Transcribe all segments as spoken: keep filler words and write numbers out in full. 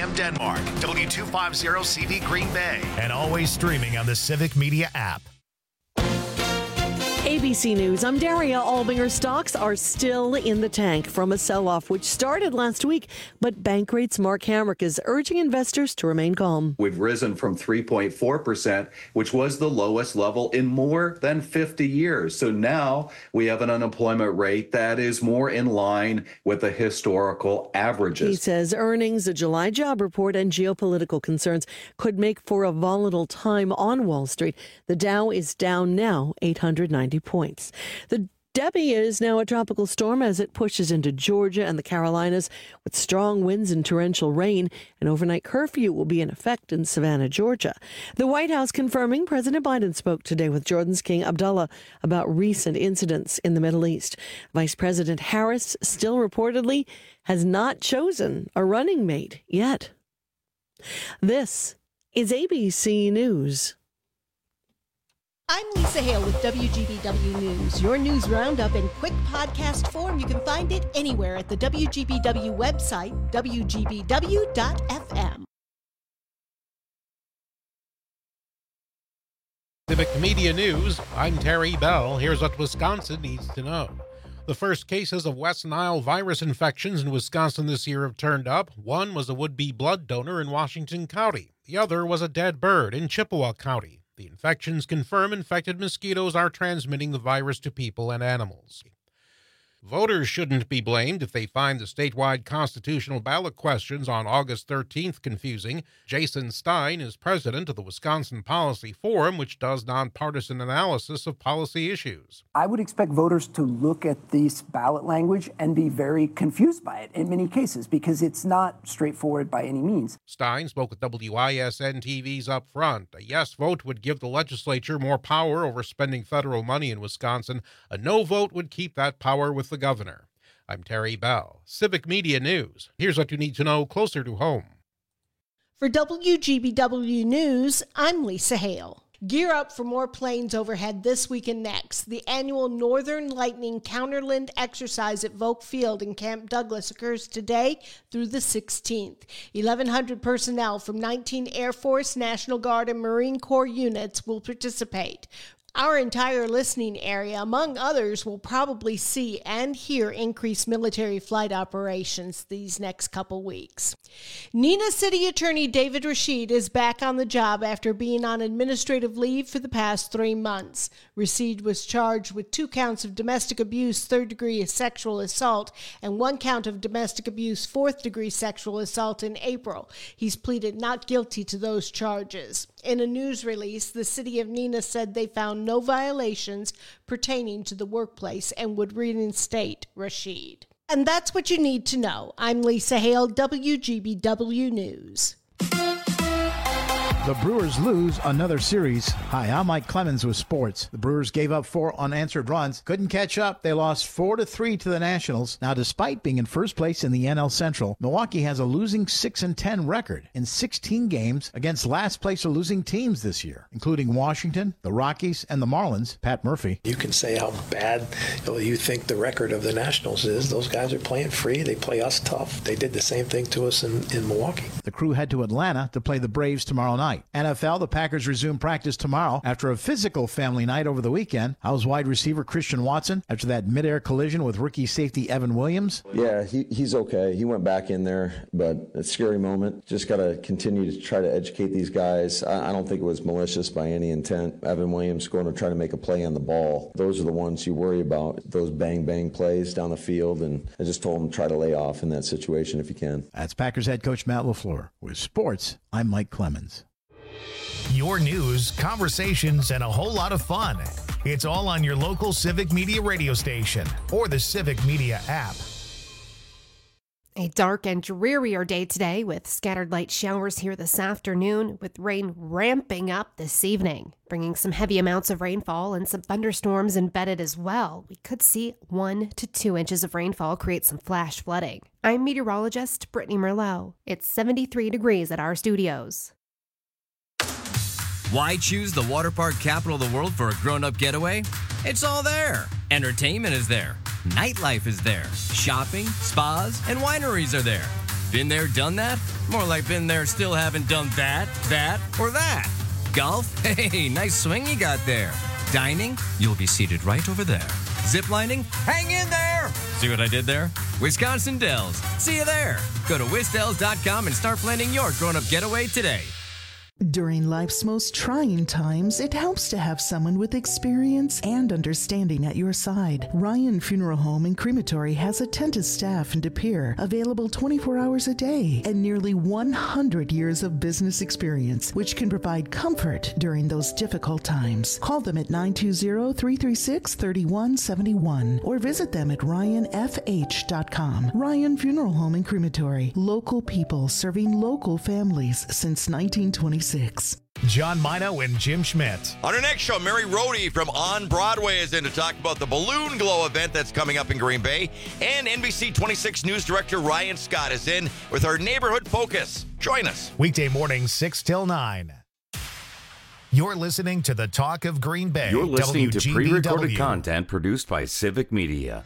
M Denmark, W two fifty C V Green Bay, and always streaming on the Civic Media app. A B C News, I'm Daria Albinger. Stocks are still in the tank from a sell-off which started last week, but Bankrate's Mark Hamrick is urging investors to remain calm. We've risen from three point four percent, which was the lowest level in more than fifty years. So now we have an unemployment rate that is more in line with the historical averages. He says earnings, a July job report, and geopolitical concerns could make for a volatile time on Wall Street. The Dow is down now eight hundred ninety points. The Debbie is now a tropical storm as it pushes into Georgia and the Carolinas with strong winds and torrential rain. An overnight curfew will be in effect in Savannah, Georgia. The White House confirming President Biden spoke today with Jordan's King Abdullah about recent incidents in the Middle East. Vice President Harris still reportedly has not chosen a running mate yet. This is A B C News. I'm Lisa Hale with W G B W News. Your news roundup in quick podcast form. You can find it anywhere at the W G B W website, W G B W dot F M. Civic Media News, I'm Terry Bell. Here's what Wisconsin needs to know. The first cases of West Nile virus infections in Wisconsin this year have turned up. One was a would-be blood donor in Washington County. The other was a dead bird in Chippewa County. The infections confirm infected mosquitoes are transmitting the virus to people and animals. Voters shouldn't be blamed if they find the statewide constitutional ballot questions on August thirteenth confusing. Jason Stein is president of the Wisconsin Policy Forum, which does nonpartisan analysis of policy issues. I would expect voters to look at this ballot language and be very confused by it in many cases because it's not straightforward by any means. Stein spoke with W I S N T V's Up Front. A yes vote would give the legislature more power over spending federal money in Wisconsin. A no vote would keep that power with the governor. I'm Terry Bell, Civic Media News. Here's what you need to know closer to home. For W G B W News, I'm Lisa Hale. Gear up for more planes overhead this week and next. The annual Northern Lightning Counterland exercise at Volk Field in Camp Douglas occurs today through the sixteenth. eleven hundred personnel from nineteen Air Force, National Guard, and Marine Corps units will participate. Our entire listening area, among others, will probably see and hear increased military flight operations these next couple weeks. Neenah City Attorney David Rashid is back on the job after being on administrative leave for the past three months. Rashid was charged with two counts of domestic abuse, third-degree sexual assault, and one count of domestic abuse, fourth-degree sexual assault in April. He's pleaded not guilty to those charges. In a news release, the city of Neenah said they found no violations pertaining to the workplace and would reinstate Rashid. And that's what you need to know. I'm Lisa Hale, W G B W News. The Brewers lose another series. Hi, I'm Mike Clemens with sports. The Brewers gave up four unanswered runs, couldn't catch up. They lost four to three to the Nationals. Now, despite being in first place in the N L Central, Milwaukee has a losing six and ten record in sixteen games against last place or losing teams this year, including Washington, the Rockies, and the Marlins. Pat Murphy. You can say how bad you know, you think the record of the Nationals is. Those guys are playing free. They play us tough. They did the same thing to us in, in Milwaukee. The crew head to Atlanta to play the Braves tomorrow night. N F L, the Packers resume practice tomorrow after a physical family night over the weekend. How's wide receiver Christian Watson after that midair collision with rookie safety Evan Williams? Yeah, he, he's okay. He went back in there, but a scary moment. Just got to continue to try to educate these guys. I, I don't think it was malicious by any intent. Evan Williams going to try to make a play on the ball. Those are the ones you worry about, those bang-bang plays down the field, and I just told him try to lay off in that situation if you can. That's Packers head coach Matt LaFleur. With sports, I'm Mike Clemens. Your news, conversations, and a whole lot of fun. It's all on your local Civic Media radio station or the Civic Media app. A dark and drearier day today with scattered light showers here this afternoon, with rain ramping up this evening, bringing some heavy amounts of rainfall and some thunderstorms embedded as well. We could see one to two inches of rainfall create some flash flooding. I'm meteorologist Brittany Merlot. It's seventy-three degrees at our studios. Why choose the water park capital of the world for a grown-up getaway? It's all there. Entertainment is there. Nightlife is there. Shopping, spas, and wineries are there. Been there, done that? More like been there, still haven't done that, that, or that. Golf? Hey, nice swing you got there. Dining? You'll be seated right over there. Ziplining? Hang in there! See what I did there? Wisconsin Dells. See you there. Go to wisdells dot com and start planning your grown-up getaway today. During life's most trying times, it helps to have someone with experience and understanding at your side. Ryan Funeral Home and Crematory has attentive staff in De Pere, available twenty-four hours a day, and nearly one hundred years of business experience, which can provide comfort during those difficult times. Call them at nine two zero, three three six, three one seven one or visit them at ryan f h dot com. Ryan Funeral Home and Crematory, local people serving local families since nineteen twenty-six. John Mino and Jim Schmidt. On our next show, Mary Rohde from On Broadway is in to talk about the Balloon Glow event that's coming up in Green Bay. And N B C twenty-six News Director Ryan Scott is in with our Neighborhood Focus. Join us. Weekday mornings, six till nine. You're listening to the Talk of Green Bay. You're listening W G B to W. pre-recorded content produced by Civic Media.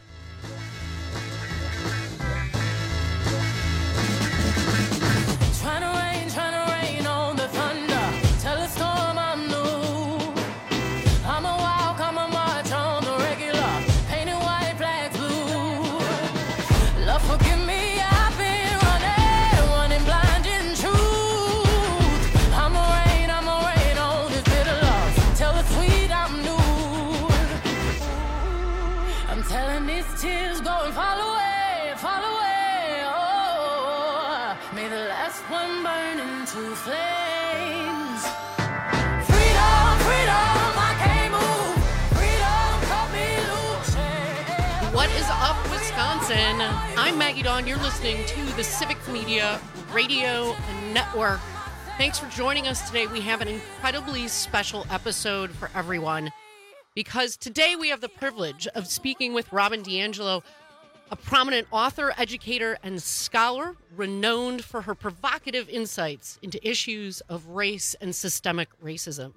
I'm Maggie Dawn. You're listening to the Civic Media Radio Network. Thanks for joining us today. We have an incredibly special episode for everyone because today we have the privilege of speaking with Robin DiAngelo, a prominent author, educator, and scholar renowned for her provocative insights into issues of race and systemic racism.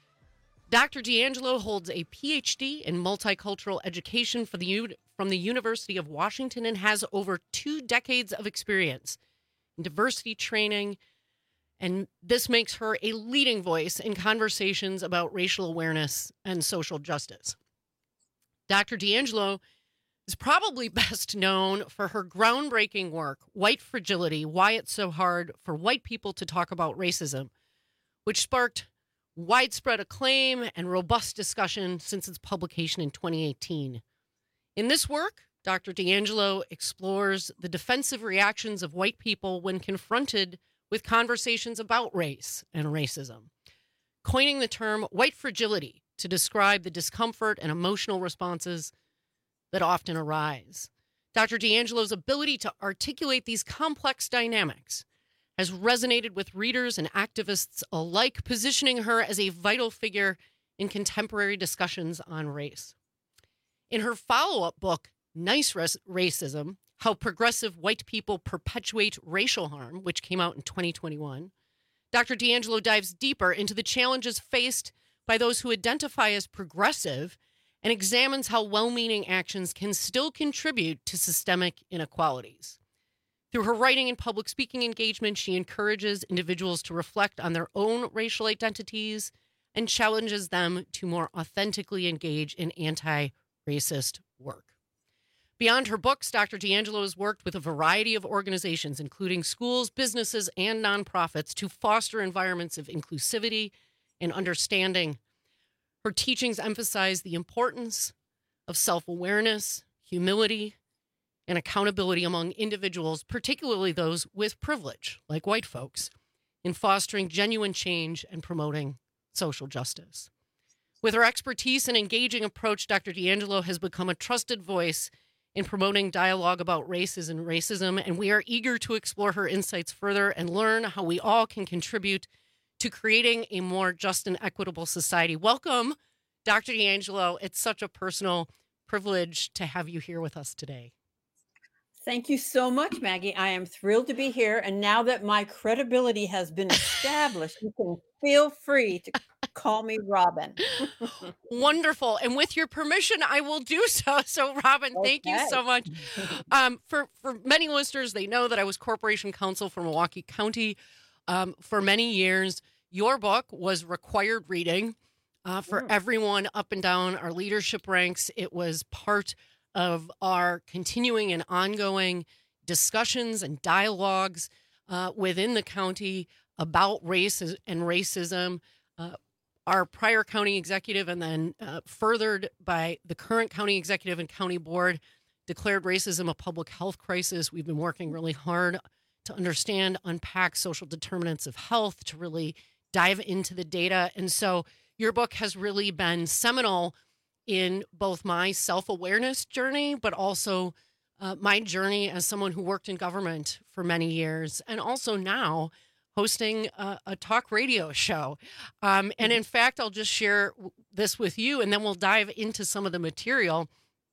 Doctor DiAngelo holds a P H D in multicultural education for the U- from the University of Washington and has over two decades of experience in diversity training, and this makes her a leading voice in conversations about racial awareness and social justice. Doctor DiAngelo is probably best known for her groundbreaking work, White Fragility: Why It's So Hard for White People to Talk About Racism, which sparked widespread acclaim and robust discussion since its publication in twenty eighteen. In this work, Doctor DiAngelo explores the defensive reactions of white people when confronted with conversations about race and racism, coining the term white fragility to describe the discomfort and emotional responses that often arise. Doctor DiAngelo's ability to articulate these complex dynamics has resonated with readers and activists alike, positioning her as a vital figure in contemporary discussions on race. In her follow-up book, Nice Racism: How Progressive White People Perpetuate Racial Harm, which came out in twenty twenty-one, Doctor DiAngelo dives deeper into the challenges faced by those who identify as progressive and examines how well-meaning actions can still contribute to systemic inequalities. Through her writing and public speaking engagement, she encourages individuals to reflect on their own racial identities and challenges them to more authentically engage in anti-racist work. Beyond her books, Doctor DiAngelo has worked with a variety of organizations, including schools, businesses, and nonprofits, to foster environments of inclusivity and understanding. Her teachings emphasize the importance of self-awareness, humility, and accountability among individuals, particularly those with privilege, like white folks, in fostering genuine change and promoting social justice. With her expertise and engaging approach, Doctor DiAngelo has become a trusted voice in promoting dialogue about races and racism, and we are eager to explore her insights further and learn how we all can contribute to creating a more just and equitable society. Welcome, Doctor DiAngelo. It's such a personal privilege to have you here with us today. Thank you so much, Maggie. I am thrilled to be here. And now that my credibility has been established, you can feel free to call me Robin. Wonderful. And with your permission, I will do so. So, Robin, okay. Thank you so much. Um, for, for many listeners, they know that I was Corporation Counsel for Milwaukee County um, for many years. Your book was required reading uh, for mm. everyone up and down our leadership ranks. It was part of our continuing and ongoing discussions and dialogues uh, within the county about race and racism. Uh, our prior county executive and then uh, furthered by the current county executive and county board declared racism a public health crisis. We've been working really hard to understand, unpack social determinants of health, to really dive into the data. And so your book has really been seminal in both my self-awareness journey, but also uh, my journey as someone who worked in government for many years, and also now hosting a, a talk radio show. Um, and in fact, I'll just share this with you, and then we'll dive into some of the material.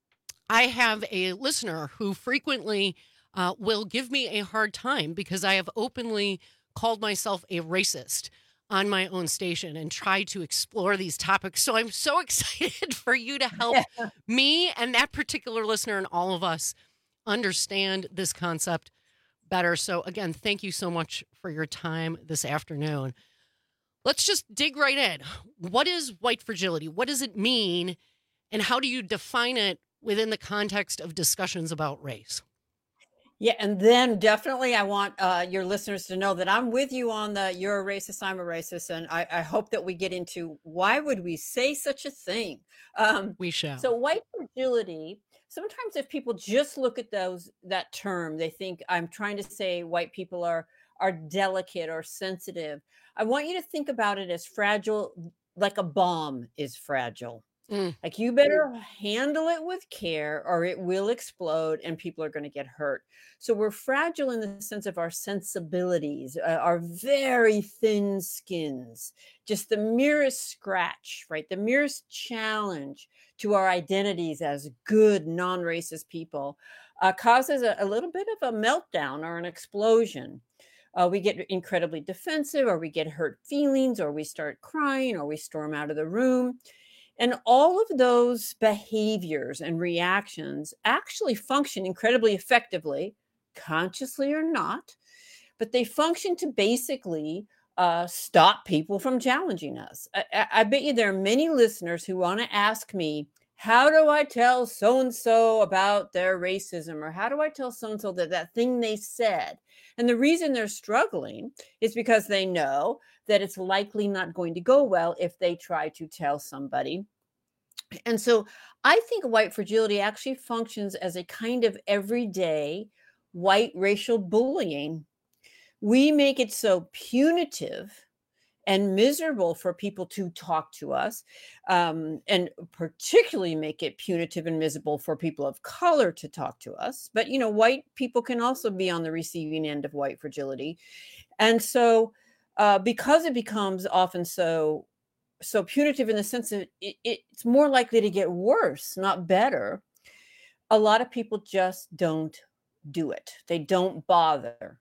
I have a listener who frequently uh, will give me a hard time because I have openly called myself a racist on my own station and try to explore these topics. So I'm so excited for you to help yeah. me and that particular listener and all of us understand this concept better. So again, thank you so much for your time this afternoon. Let's just dig right in. What is white fragility? What does it mean? And how do you define it within the context of discussions about race? Yeah, and then definitely I want uh, your listeners to know that I'm with you on the you're a racist, I'm a racist, and I, I hope that we get into why would we say such a thing? Um, we shall. So white fragility, sometimes if people just look at those that term, they think I'm trying to say white people are are delicate or sensitive. I want you to think about it as fragile, like a bomb is fragile. Mm. Like you better handle it with care or it will explode and people are going to get hurt. So we're fragile in the sense of our sensibilities, uh, our very thin skins, just the merest scratch, right? The merest challenge to our identities as good non-racist people uh, causes a, a little bit of a meltdown or an explosion. Uh, we get incredibly defensive, or we get hurt feelings, or we start crying, or we storm out of the room. And all of those behaviors and reactions actually function incredibly effectively, consciously or not, but they function to basically uh, stop people from challenging us. I, I bet you there are many listeners who want to ask me, how do I tell so-and-so about their racism? Or how do I tell so-and-so that that thing they said? And the reason they're struggling is because they know that it's likely not going to go well if they try to tell somebody. And so I think white fragility actually functions as a kind of everyday white racial bullying. We make it so punitive and miserable for people to talk to us, um, and particularly make it punitive and miserable for people of color to talk to us. But, you know, white people can also be on the receiving end of white fragility. And so uh, because it becomes often so, so punitive in the sense that it, it's more likely to get worse, not better, a lot of people just don't do it. They don't bother.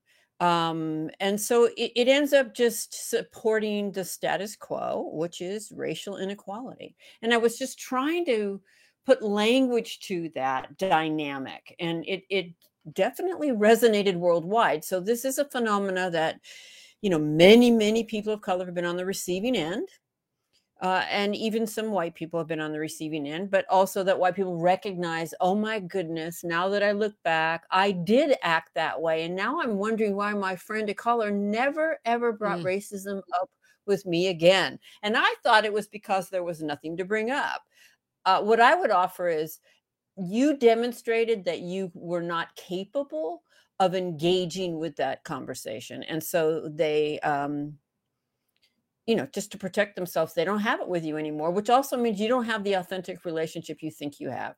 Um, and so it, it ends up just supporting the status quo, which is racial inequality. And I was just trying to put language to that dynamic, and it, it definitely resonated worldwide. So this is a phenomena that, you know, many, many people of color have been on the receiving end. Uh, and even some white people have been on the receiving end, but also that white people recognize, oh my goodness, now that I look back, I did act that way. And now I'm wondering why my friend of color never, ever brought mm. racism up with me again. And I thought it was because there was nothing to bring up. Uh, what I would offer is you demonstrated that you were not capable of engaging with that conversation. And so they... Um, you know, just to protect themselves, they don't have it with you anymore, which also means you don't have the authentic relationship you think you have.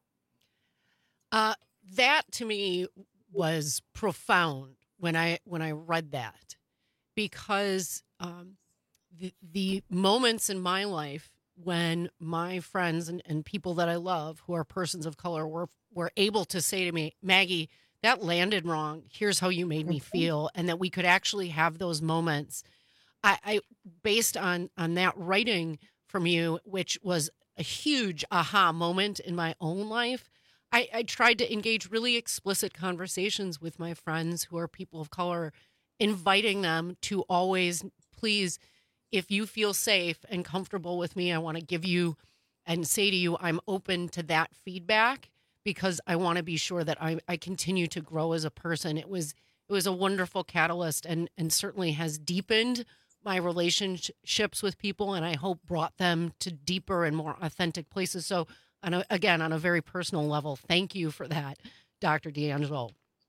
Uh, that to me was profound when I when I read that, because um, the the moments in my life when my friends and, and people that I love who are persons of color were were able to say to me, Maggie, that landed wrong. Here's how you made me feel, and that we could actually have those moments. I, I based on on that writing from you, which was a huge aha moment in my own life. I, I tried to engage really explicit conversations with my friends who are people of color, inviting them to always, please, if you feel safe and comfortable with me, I want to give you and say to you, I'm open to that feedback because I want to be sure that I, I continue to grow as a person. It was it was a wonderful catalyst and, and certainly has deepened my relationships with people, and I hope brought them to deeper and more authentic places. So, on a, again, on a very personal level, thank you for that, Doctor D'Angelo.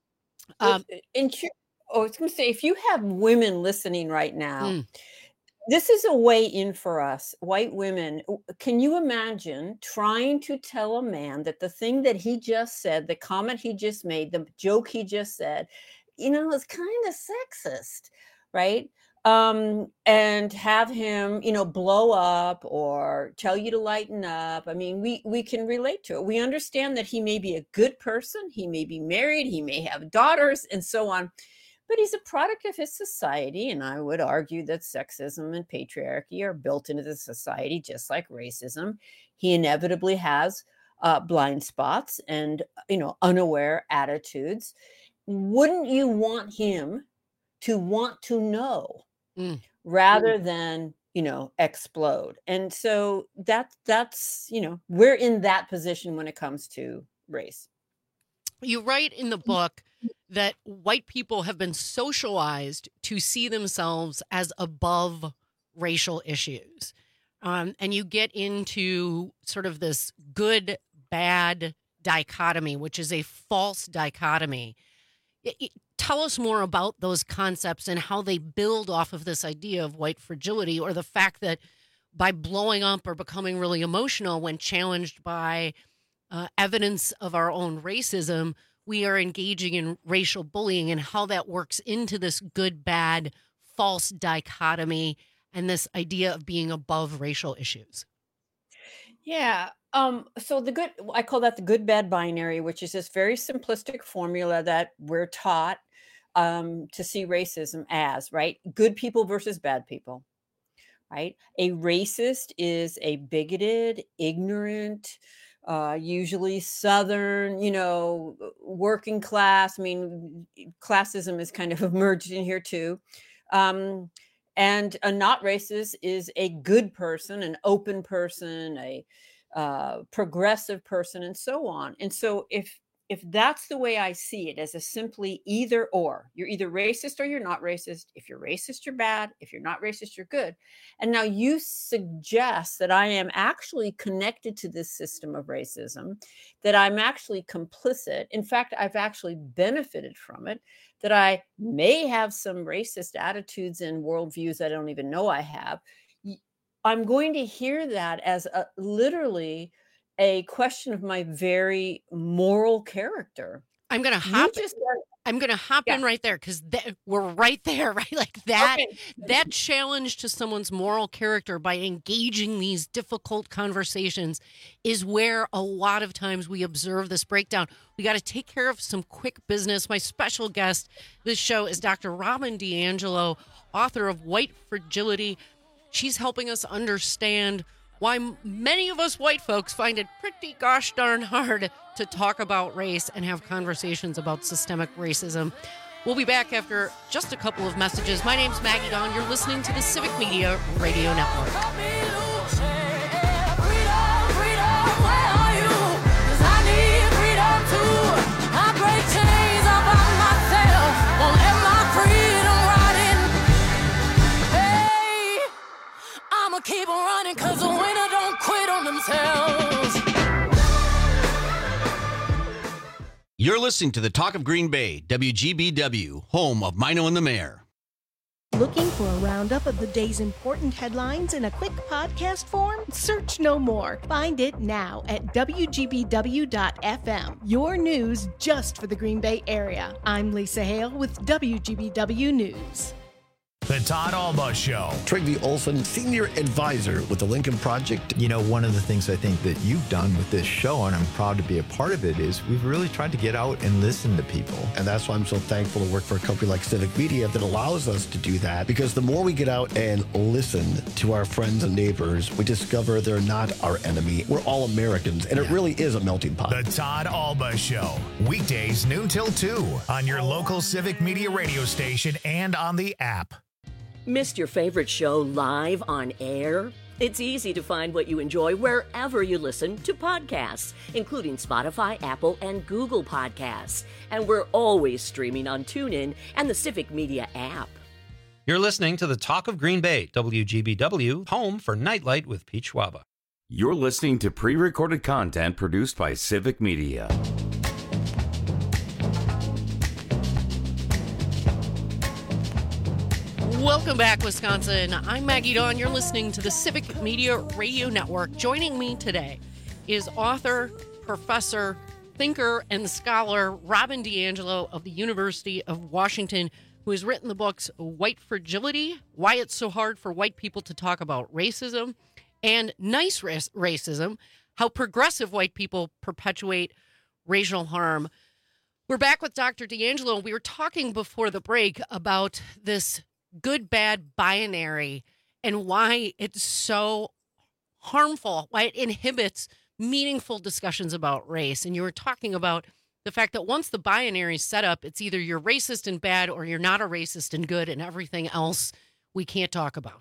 Um, in, oh, I was going to say, if you have women listening right now, mm. this is a way in for us, white women. Can you imagine trying to tell a man that the thing that he just said, the comment he just made, the joke he just said, you know, is kind of sexist, right? Um, and have him, you know, blow up or tell you to lighten up. I mean, we, we can relate to it. We understand that he may be a good person. He may be married. He may have daughters and so on, but he's a product of his society. And I would argue that sexism and patriarchy are built into the society, just like racism. He inevitably has uh, blind spots and, you know, unaware attitudes. Wouldn't you want him to want to know Mm. rather than, you know, explode? And so that that's, you know, we're in that position when it comes to race. You write in the book that white people have been socialized to see themselves as above racial issues. Um, and you get into sort of this good, bad dichotomy, which is a false dichotomy. It, it, tell us more about those concepts and how they build off of this idea of white fragility, or the fact that by blowing up or becoming really emotional when challenged by uh, evidence of our own racism, we are engaging in racial bullying, and how that works into this good, bad, false dichotomy and this idea of being above racial issues. Yeah. Um, so the good, I call that the good, bad binary, which is this very simplistic formula that we're taught um, to see racism as, right? Good people versus bad people, right? A racist is a bigoted, ignorant, uh, usually Southern, you know, working class. I mean, classism is kind of emerged in here too. Um, and a not racist is a good person, an open person, a uh, progressive person, and so on. And so if if that's the way I see it, as a simply either or, you're either racist or you're not racist. If you're racist, you're bad. If you're not racist, you're good. And now you suggest that I am actually connected to this system of racism, that I'm actually complicit. In fact, I've actually benefited from it, that I may have some racist attitudes and worldviews I don't even know I have. I'm going to hear that as a, literally a question of my very moral character. I'm going to hop. Just, I'm going to hop yeah. in right there, because th- we're right there, right? Like that. Okay. That challenge to someone's moral character by engaging these difficult conversations is where a lot of times we observe this breakdown. We got to take care of some quick business. My special guest this show is Doctor Robin DiAngelo, author of White Fragility. She's helping us understand why many of us white folks find it pretty gosh darn hard to talk about race and have conversations about systemic racism. We'll be back after just a couple of messages. My name's Maggie Dawn. You're listening to the Civic Media Radio Network. Keep on running, cause the winner don't quit on themselves. You're listening to the Talk of Green Bay, W G B W, home of Mino and the Mayor. Looking for a roundup of the day's important headlines in a quick podcast form? Search no more. Find it now at W G B W dot F M. Your news just for the Green Bay area. I'm Lisa Hale with W G B W News. The The Todd Alba Show. Trygve Olson, Senior Advisor with the Lincoln Project. You know, one of the things I think that you've done with this show, and I'm proud to be a part of it, is we've really tried to get out and listen to people. And that's why I'm so thankful to work for a company like Civic Media that allows us to do that. Because the more we get out and listen to our friends and neighbors, we discover they're not our enemy. We're all Americans, and it really is a melting pot. The Todd Alba Show. Weekdays noon till two on your local Civic Media radio station and on the app. Missed your favorite show live on air? It's easy to find what you enjoy wherever you listen to podcasts, including Spotify, Apple, and Google Podcasts. And we're always streaming on TuneIn and the Civic Media app. You're listening to the Talk of Green Bay, W G B W, home for Nightlight with Pete Schwaba. You're listening to pre-recorded content produced by Civic Media. Welcome back, Wisconsin. I'm Maggie Dawn. You're listening to the Civic Media Radio Network. Joining me today is author, professor, thinker, and scholar Robin DiAngelo of the University of Washington, who has written the books White Fragility, Why It's So Hard for White People to Talk About Racism, and Nice Rac- Racism, How Progressive White People Perpetuate Racial Harm. We're back with Doctor DiAngelo. We were talking before the break about this good-bad binary and why it's so harmful, why it inhibits meaningful discussions about race. And you were talking about the fact that once the binary is set up, it's either you're racist and bad or you're not a racist and good, and everything else we can't talk about.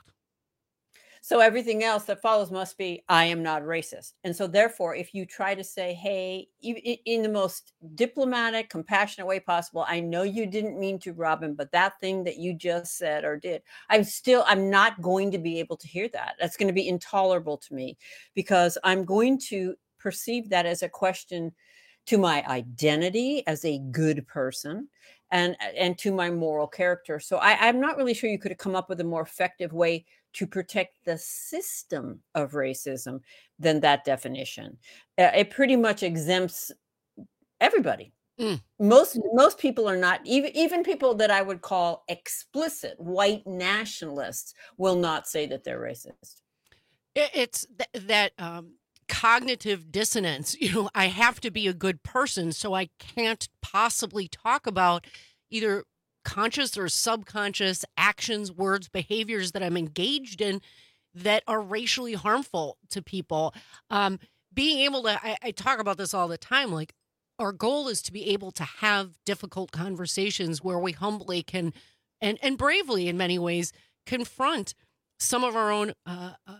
So everything else that follows must be, I am not racist. And so therefore, if you try to say, hey, in the most diplomatic, compassionate way possible, I know you didn't mean to, Robin, but that thing that you just said or did, I'm still, I'm not going to be able to hear that. That's going to be intolerable to me because I'm going to perceive that as a question to my identity as a good person and, and to my moral character. So I, I'm not really sure you could have come up with a more effective way to protect the system of racism than that definition. Uh, it pretty much exempts everybody. Mm. Most most people are not, even, even people that I would call explicit white nationalists will not say that they're racist. It's th- that um, cognitive dissonance. You know, I have to be a good person, so I can't possibly talk about either conscious or subconscious actions, words, behaviors that I'm engaged in that are racially harmful to people. Um, being able to, I, I talk about this all the time, like our goal is to be able to have difficult conversations where we humbly can, and, and bravely in many ways, confront some of our own uh, uh,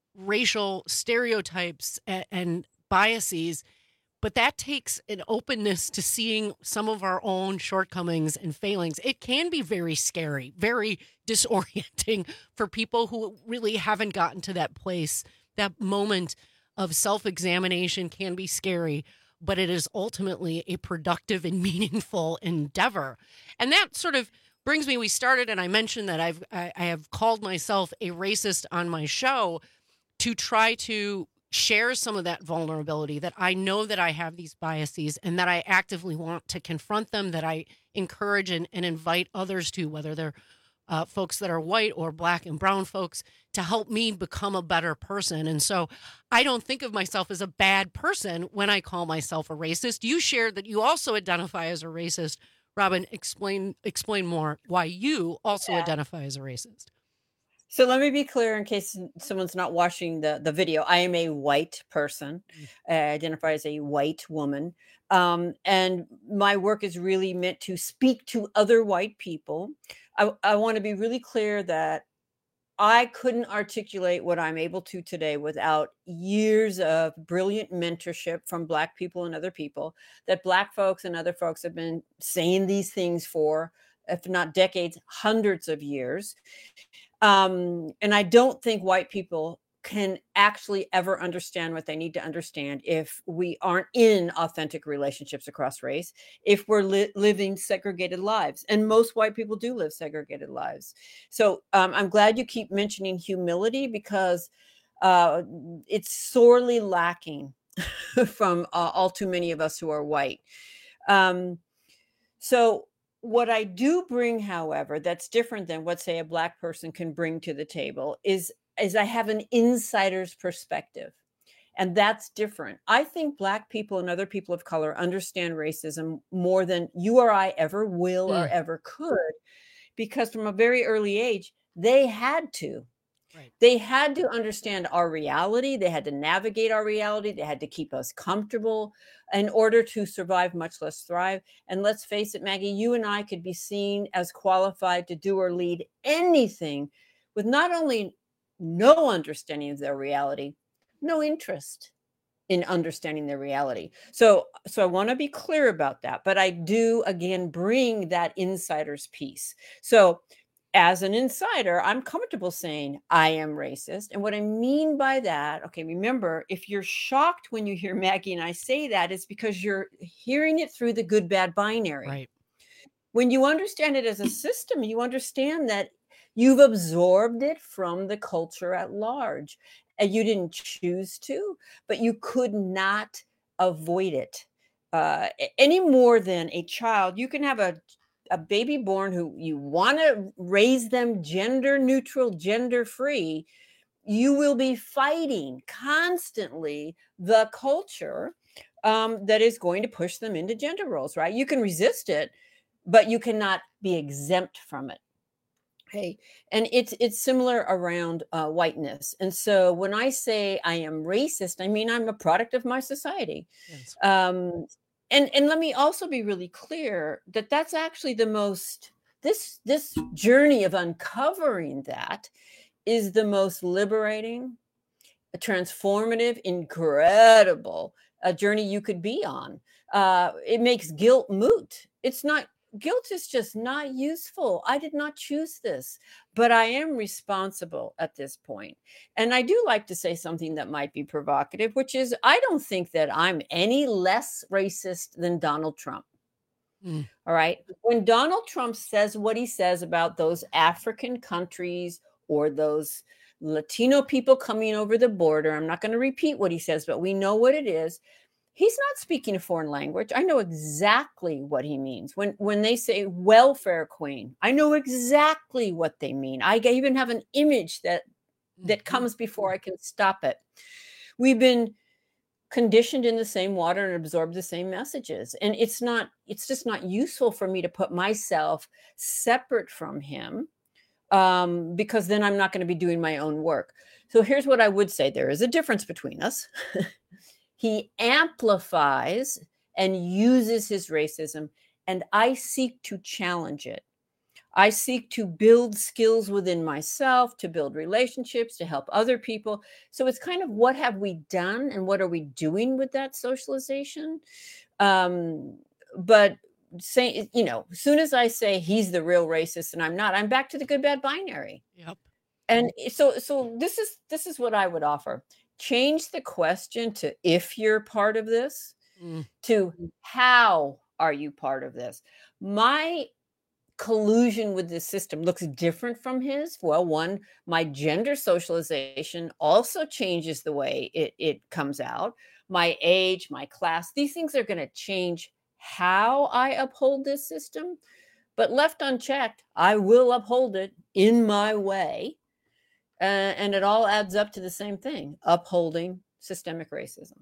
racial stereotypes and, and biases. But that takes an openness to seeing some of our own shortcomings and failings. It can be very scary, very disorienting for people who really haven't gotten to that place. That moment of self-examination can be scary, but it is ultimately a productive and meaningful endeavor. And that sort of brings me, we started, and I mentioned that I've I, I have called myself a racist on my show to try to share some of that vulnerability, that I know that I have these biases and that I actively want to confront them, that I encourage and, and invite others to, whether they're uh, folks that are white or black and brown folks, to help me become a better person. And so I don't think of myself as a bad person when I call myself a racist. You shared that you also identify as a racist. Robin, explain explain more why you also yeah. identify as a racist. So let me be clear in case someone's not watching the, the video. I am a white person. I identify as a white woman. Um, and my work is really meant to speak to other white people. I, I want to be really clear that I couldn't articulate what I'm able to today without years of brilliant mentorship from Black people and other people, that Black folks and other folks have been saying these things for, if not decades, hundreds of years. Um, and I don't think white people can actually ever understand what they need to understand if we aren't in authentic relationships across race, if we're li- living segregated lives. And most white people do live segregated lives. So um, I'm glad you keep mentioning humility because uh, it's sorely lacking from uh, all too many of us who are white. Um, so what I do bring, however, that's different than what, say, a Black person can bring to the table is, is I have an insider's perspective. And that's different. I think Black people and other people of color understand racism more than you or I ever will mm. or ever could, because from a very early age, they had to. Right. They had to understand our reality. They had to navigate our reality. They had to keep us comfortable in order to survive, much less thrive. And let's face it, Maggie, you and I could be seen as qualified to do or lead anything with not only no understanding of their reality, no interest in understanding their reality. So, so I want to be clear about that. But I do, again, bring that insider's piece. So as an insider, I'm comfortable saying I am racist. And what I mean by that, okay, remember, if you're shocked when you hear Maggie and I say that, it's because you're hearing it through the good, bad binary. Right. When you understand it as a system, you understand that you've absorbed it from the culture at large. And you didn't choose to, but you could not avoid it. Uh, any more than a child, you can have a, a baby born who you want to raise them gender neutral, gender free. You will be fighting constantly the culture um, that is going to push them into gender roles, right? You can resist it, but you cannot be exempt from it. Okay. And it's it's similar around uh, whiteness. And so when I say I am racist, I mean, I'm a product of my society. Yes. Um, and, and let me also be really clear that that's actually the most, this, this journey of uncovering that is the most liberating, transformative, incredible uh, journey you could be on. Uh, it makes guilt moot. It's not Guilt is just not useful. I did not choose this, but I am responsible at this point. And I do like to say something that might be provocative, which is I don't think that I'm any less racist than Donald Trump. Mm. All right. When Donald Trump says what he says about those African countries or those Latino people coming over the border, I'm not going to repeat what he says, but we know what it is. He's not speaking a foreign language. I know exactly what he means. When when they say welfare queen, I know exactly what they mean. I even have an image that that comes before I can stop it. We've been conditioned in the same water and absorbed the same messages. And it's not, it's just not useful for me to put myself separate from him um, because then I'm not going to be doing my own work. So here's what I would say. There is a difference between us. He amplifies and uses his racism, and I seek to challenge it. I seek to build skills within myself, to build relationships, to help other people. So it's kind of what have we done and what are we doing with that socialization? Um, but say, you know, as soon as I say he's the real racist and I'm not, I'm back to the good, bad binary. Yep. And so, so this is this is what I would offer. Change the question to if you're part of this, mm. to how are you part of this? My collusion with this system looks different from his. Well, one, my gender socialization also changes the way it, it comes out. My age, my class, these things are going to change how I uphold this system. But left unchecked, I will uphold it in my way. Uh, and it all adds up to the same thing, upholding systemic racism.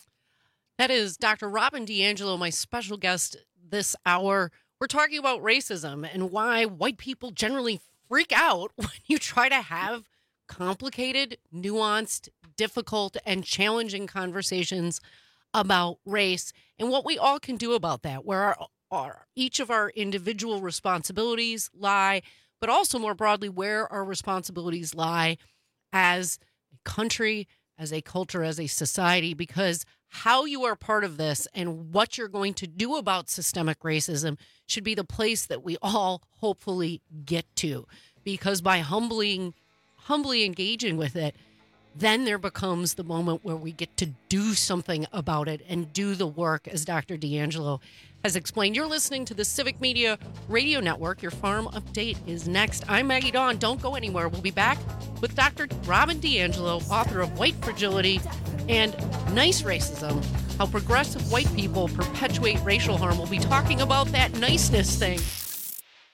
That is Doctor Robin DiAngelo, my special guest this hour. We're talking about racism and why white people generally freak out when you try to have complicated, nuanced, difficult, and challenging conversations about race and what we all can do about that, where our, our each of our individual responsibilities lie, but also more broadly, where our responsibilities lie as a country, as a culture, as a society, because how you are part of this and what you're going to do about systemic racism should be the place that we all hopefully get to. Because by humbling, humbly engaging with it, then there becomes the moment where we get to do something about it and do the work, as Doctor DiAngelo has explained. You're listening to the Civic Media Radio Network. Your farm update is next. I'm Maggie Dawn. Don't go anywhere. We'll be back with Doctor Robin DiAngelo, author of White Fragility and Nice Racism, How Progressive White People Perpetuate Racial Harm. We'll be talking about that niceness thing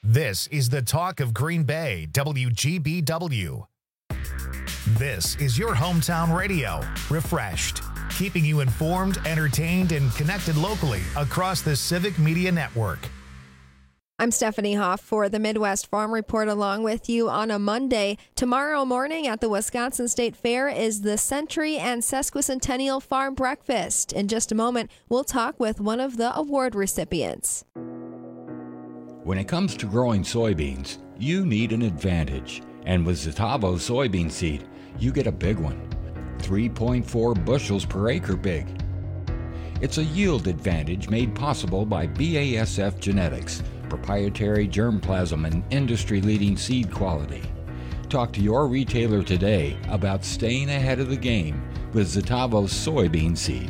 This is the Talk of Green Bay, W G B W. This is your hometown radio, refreshed, keeping you informed, entertained, and connected locally across the Civic Media Network. I'm Stephanie Hoff for the Midwest Farm Report along with you on a Monday. Tomorrow morning at the Wisconsin State Fair is the Century and Sesquicentennial Farm Breakfast. In just a moment, we'll talk with one of the award recipients. When it comes to growing soybeans, you need an advantage. And with Zetavo soybean seed, you get a big one. three point four bushels per acre big. It's a yield advantage made possible by B A S F genetics, proprietary germplasm and industry-leading seed quality. Talk to your retailer today about staying ahead of the game with Zetavo soybean seed.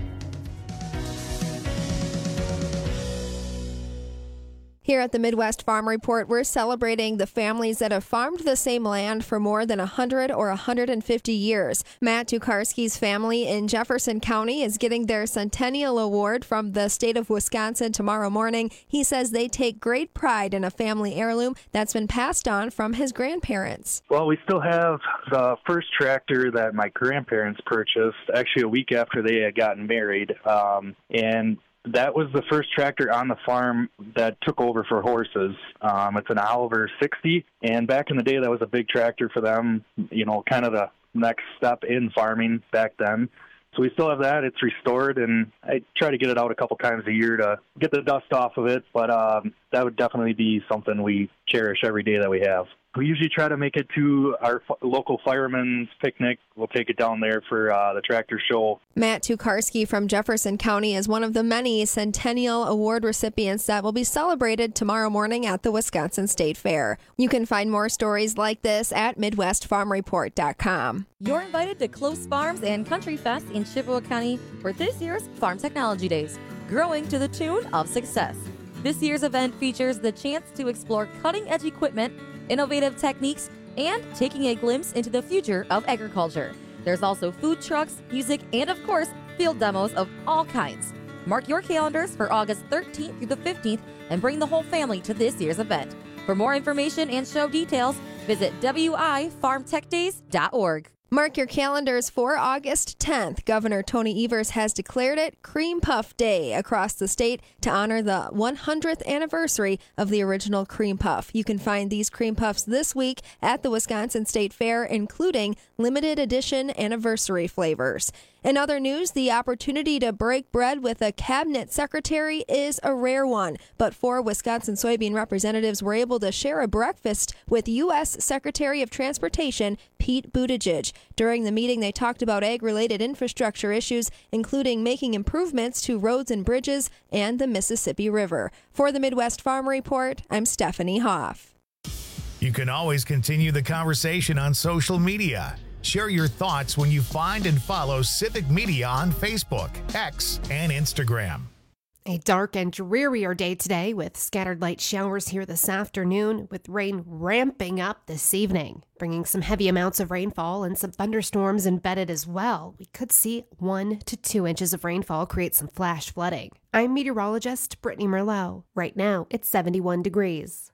Here at the Midwest Farm Report, we're celebrating the families that have farmed the same land for more than one hundred or one hundred fifty years. Matt Tukarski's family in Jefferson County is getting their Centennial Award from the state of Wisconsin tomorrow morning. He says they take great pride in a family heirloom that's been passed on from his grandparents. Well, we still have the first tractor that my grandparents purchased, actually a week after they had gotten married, um, and that was the first tractor on the farm that took over for horses. Um, it's an Oliver sixty, and back in the day, that was a big tractor for them, you know, kind of the next step in farming back then. So we still have that. It's restored, and I try to get it out a couple times a year to get the dust off of it, but um, that would definitely be something we cherish every day that we have. We usually try to make it to our f- local fireman's picnic. We'll take it down there for uh, the tractor show. Matt Tukarski from Jefferson County is one of the many Centennial Award recipients that will be celebrated tomorrow morning at the Wisconsin State Fair. You can find more stories like this at midwest farm report dot com. You're invited to Close Farms and Country Fest in Chippewa County for this year's Farm Technology Days, growing to the tune of success. This year's event features the chance to explore cutting-edge equipment, innovative techniques, and taking a glimpse into the future of agriculture. There's also food trucks, music, and of course, field demos of all kinds. Mark your calendars for August thirteenth through the fifteenth and bring the whole family to this year's event. For more information and show details, visit w i farm tech days dot org. Mark your calendars for August tenth. Governor Tony Evers has declared it Cream Puff Day across the state to honor the one hundredth anniversary of the original Cream Puff. You can find these Cream Puffs this week at the Wisconsin State Fair, including limited edition anniversary flavors. In other news, the opportunity to break bread with a cabinet secretary is a rare one, but four Wisconsin soybean representatives were able to share a breakfast with U S Secretary of Transportation Pete Buttigieg. During the meeting, they talked about ag-related infrastructure issues, including making improvements to roads and bridges and the Mississippi River. For the Midwest Farm Report, I'm Stephanie Hoff. You can always continue the conversation on social media. Share your thoughts when you find and follow Civic Media on Facebook, X, and Instagram. A dark and drearier day today with scattered light showers here this afternoon, with rain ramping up this evening, bringing some heavy amounts of rainfall and some thunderstorms embedded as well. We could see one to two inches of rainfall create some flash flooding. I'm meteorologist Brittany Merlot. Right now, it's seventy-one degrees.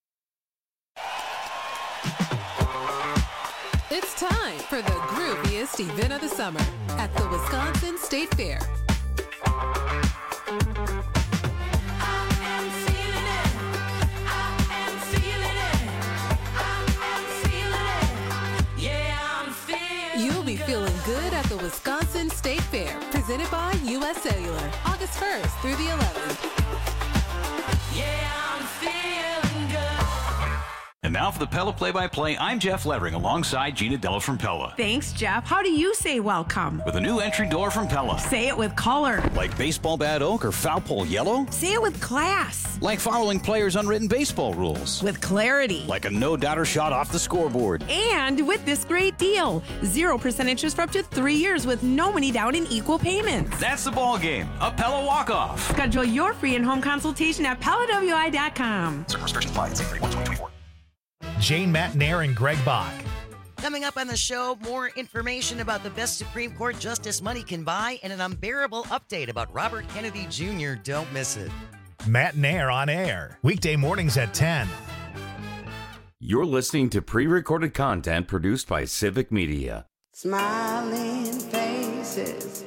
It's time for the grooviest event of the summer at the Wisconsin State Fair. You'll be feeling good at the Wisconsin State Fair, presented by U S Cellular, August first through the eleventh. Yeah, I'm feeling good. And now for the Pella play-by-play, I'm Jeff Levering alongside Gina Della from Pella. Thanks, Jeff. How do you say welcome? With a new entry door from Pella. Say it with color. Like baseball bat oak or foul pole yellow? Say it with class. Like following players' unwritten baseball rules. With clarity. Like a no-doubter shot off the scoreboard. And with this great deal, zero percent interest for up to three years with no money down in equal payments. That's the ball game. A Pella walk-off. Schedule your free in-home consultation at Pella W I dot com. Certain restrictions apply. See thirty-one twenty twenty-four. Jane Matnair and Greg Bach. Coming up on the show, more information about the best Supreme Court justice money can buy and an unbearable update about Robert Kennedy Junior Don't miss it. Matnair on air, weekday mornings at ten. You're listening to pre-recorded content produced by Civic Media. Smiling faces,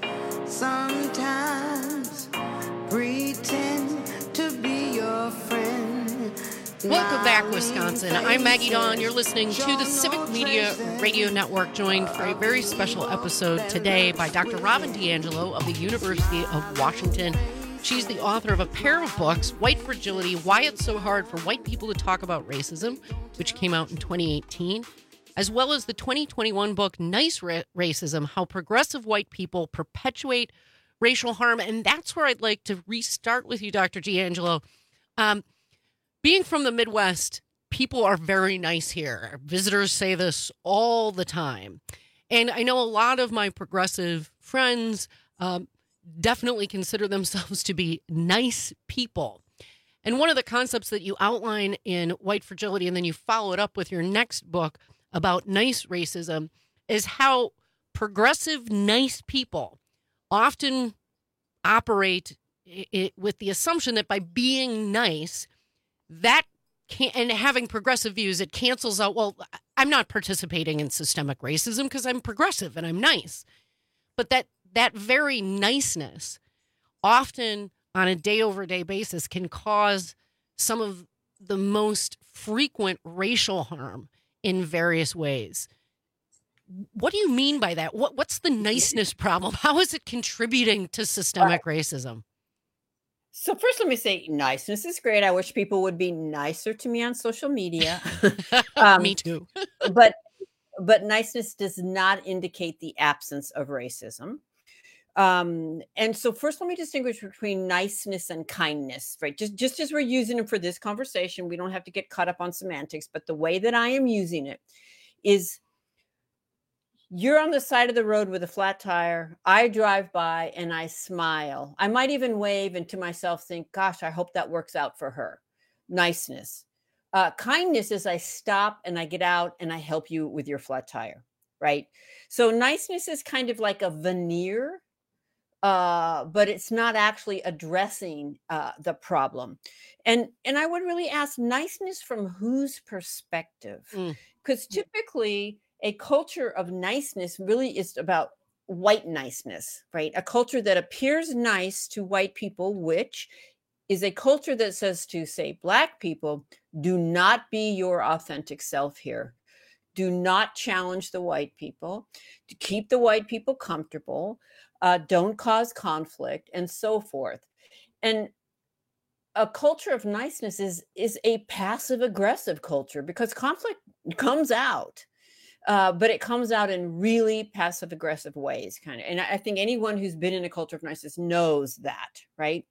sometimes pretend to be your friend. Welcome back, Wisconsin. I'm Maggie Dawn. You're listening to the Civic Media Radio Network, joined for a very special episode today by Doctor Robin DiAngelo of the University of Washington. She's the author of a pair of books, White Fragility, Why It's So Hard for White People to Talk About Racism, which came out in twenty eighteen, as well as the twenty twenty-one book, Nice Ra- Racism, How Progressive White People Perpetuate Racial Harm. And that's where I'd like to restart with you, Doctor DiAngelo. Um, being from the Midwest, people are very nice here. Visitors say this all the time. And I know a lot of my progressive friends um, definitely consider themselves to be nice people. And one of the concepts that you outline in White Fragility, and then you follow it up with your next book about nice racism, is how progressive, nice people often operate it, with the assumption that by being nice, that can, and having progressive views, it cancels out, well, I'm not participating in systemic racism because I'm progressive and I'm nice. But that that very niceness often on a day-over-day basis can cause some of the most frequent racial harm in various ways. What do you mean by that? What What's the niceness problem? How is it contributing to systemic racism? So first, let me say niceness is great. I wish people would be nicer to me on social media. um, me too. but but niceness does not indicate the absence of racism. Um, and so first, let me distinguish between niceness and kindness, right? Just, just as we're using them for this conversation, we don't have to get caught up on semantics, but the way that I am using it is you're on the side of the road with a flat tire. I drive by and I smile. I might even wave and to myself think, gosh, I hope that works out for her. Niceness. Uh, kindness is I stop and I get out and I help you with your flat tire, right? So niceness is kind of like a veneer. Uh, but it's not actually addressing uh, the problem. And and I would really ask niceness from whose perspective? Because mm. typically a culture of niceness really is about white niceness, right? A culture that appears nice to white people, which is a culture that says to, say, Black people, do not be your authentic self here. Do not challenge the white people, to keep the white people comfortable. Uh, don't cause conflict, and so forth. And a culture of niceness is, is a passive-aggressive culture because conflict comes out, uh, but it comes out in really passive-aggressive ways, kind of. And I think anyone who's been in a culture of niceness knows that, right?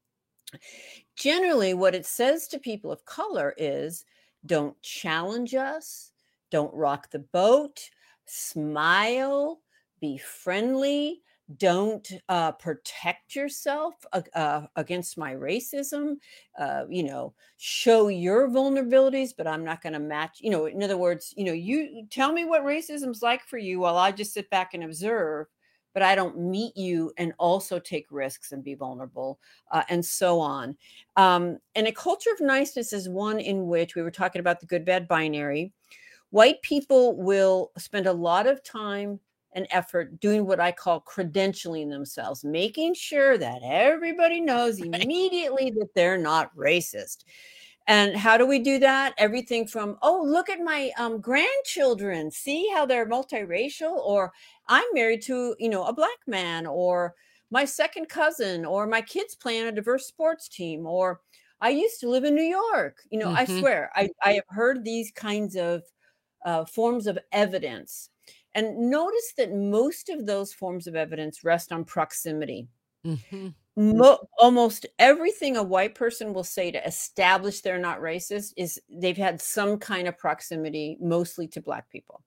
Generally, what it says to people of color is, don't challenge us, don't rock the boat, smile, be friendly, don't uh, protect yourself uh, uh, against my racism, uh, you know, show your vulnerabilities, but I'm not going to match, you know, in other words, you know, you tell me what racism's like for you while I just sit back and observe, but I don't meet you and also take risks and be vulnerable uh, and so on. Um, and a culture of niceness is one in which we were talking about the good, bad binary. White people will spend a lot of time and effort doing what I call credentialing themselves, making sure that everybody knows immediately that they're not racist. And how do we do that? Everything from, oh, look at my um, grandchildren, see how they're multiracial, or I'm married to, you know, a Black man, or my second cousin, or my kids play on a diverse sports team, or I used to live in New York. You know, mm-hmm. I swear, I, I have heard these kinds of uh, forms of evidence. And notice that most of those forms of evidence rest on proximity. Mm-hmm. Mo- almost everything a white person will say to establish they're not racist is they've had some kind of proximity, mostly to Black people.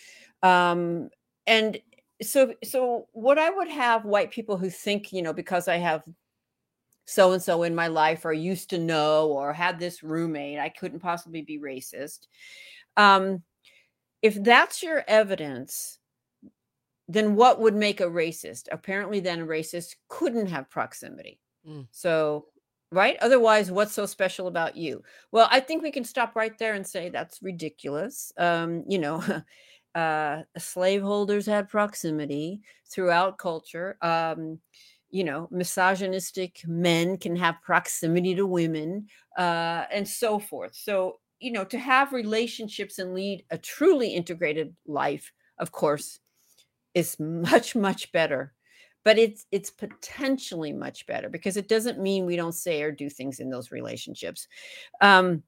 Um, and so, so what I would have white people who think, you know, because I have so-and-so in my life or used to know or had this roommate, I couldn't possibly be racist. Um, If that's your evidence, then what would make a racist? Apparently then a racist couldn't have proximity. Mm. So right? Otherwise, what's so special about you? Well, I think we can stop right there and say that's ridiculous. Um, you know, uh, slaveholders had proximity throughout culture. Um, you know, misogynistic men can have proximity to women, uh, and so forth. So, you know, to have relationships and lead a truly integrated life, of course, is much, much better. But it's it's potentially much better because it doesn't mean we don't say or do things in those relationships. Um,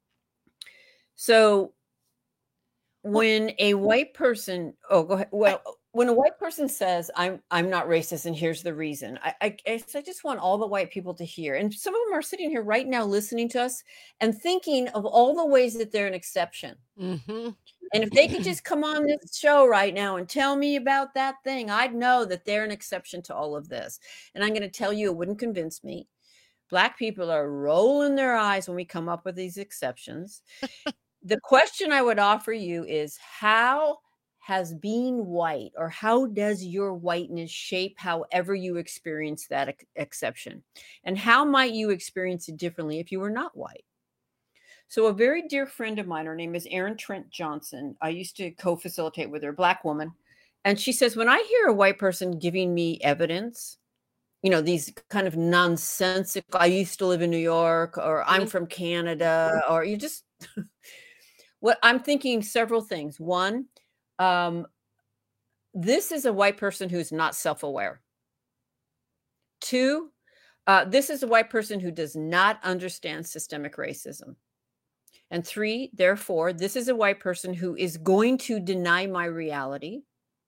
so when a white person, oh, go ahead. Well, when a white person says, "I'm I'm not racist," and here's the reason, I, I guess I just want all the white people to hear, and some of them are sitting here right now listening to us and thinking of all the ways that they're an exception. Mm-hmm. And if they could just come on this show right now and tell me about that thing, I'd know that they're an exception to all of this. And I'm going to tell you, it wouldn't convince me. Black people are rolling their eyes when we come up with these exceptions. The question I would offer you is, how has being white, or how does your whiteness shape however you experience that ex- exception? And how might you experience it differently if you were not white? So a very dear friend of mine, her name is Erin Trent Johnson. I used to co-facilitate with her, Black woman. And she says, when I hear a white person giving me evidence, you know, these kind of nonsensical, I used to live in New York, or I'm from Canada, or you just, what I'm thinking several things. One, um, this is a white person who's not self-aware. Two, uh, this is a white person who does not understand systemic racism. And three, therefore, this is a white person who is going to deny my reality.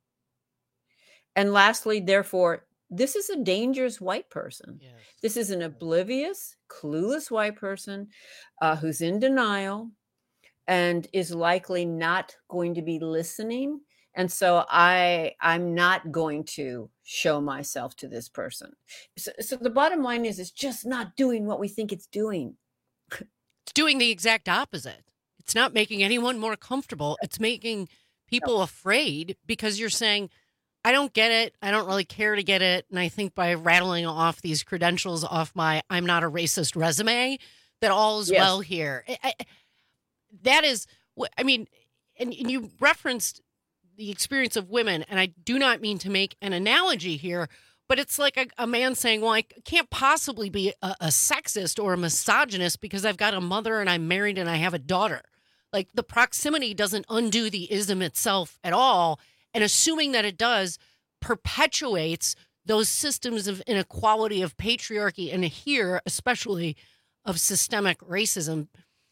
And lastly, therefore, this is a dangerous white person. Yes. This is an oblivious, clueless white person uh, who's in denial and is likely not going to be listening. And so I, I'm not going to show myself to this person. So, so the bottom line is, it's just not doing what we think it's doing. It's doing the exact opposite. It's not making anyone more comfortable. It's making people afraid because you're saying, I don't get it. I don't really care to get it. And I think by rattling off these credentials off my I'm not a racist resume, that all is yes. well here. I, I, that is, I mean, and, and you referenced the experience of women, and I do not mean to make an analogy here, but it's like a, a man saying, well, I can't possibly be a, a sexist or a misogynist because I've got a mother and I'm married and I have a daughter. Like, the proximity doesn't undo the ism itself at all. And assuming that it does perpetuates those systems of inequality, of patriarchy, and here, especially of systemic racism.